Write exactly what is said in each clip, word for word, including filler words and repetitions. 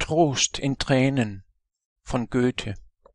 Trost in Tränen von Goethe.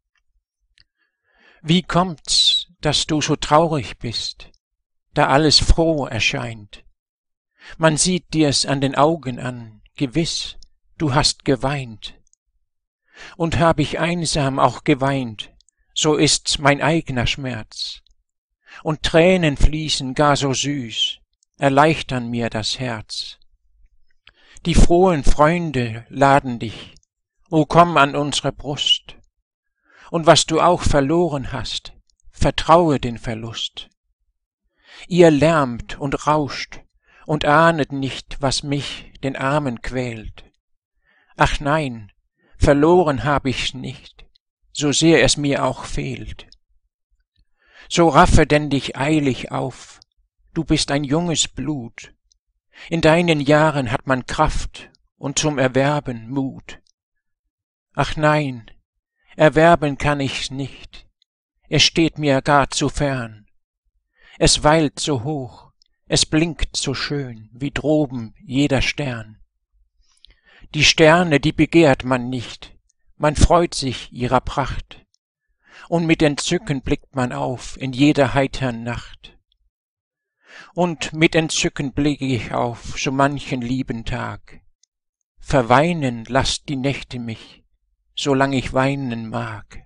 Wie kommt's, dass du so traurig bist, da alles froh erscheint? Man sieht dir's an den Augen an, gewiss, du hast geweint. Und hab ich einsam auch geweint, so ist's mein eigner Schmerz. Und Tränen fließen gar so süß, erleichtern mir das Herz. Die frohen Freunde laden dich, o komm an unsere Brust. Und was du auch verloren hast, vertraue den Verlust. Ihr lärmt und rauscht und ahnet nicht, was mich, den Armen, quält. Ach nein, verloren hab ich's nicht, so sehr es mir auch fehlt. So raffe denn dich eilig auf, du bist ein junges Blut. In deinen Jahren hat man Kraft und zum Erwerben Mut. Ach nein, erwerben kann ich's nicht, es steht mir gar zu fern. Es weilt so hoch, es blinkt so schön, wie droben jeder Stern. Die Sterne, die begehrt man nicht, man freut sich ihrer Pracht. Und mit Entzücken blickt man auf in jeder heitern Nacht. Und mit Entzücken blicke ich auf so manchen lieben Tag. Verweinen lasst die Nächte mich, solang ich weinen mag.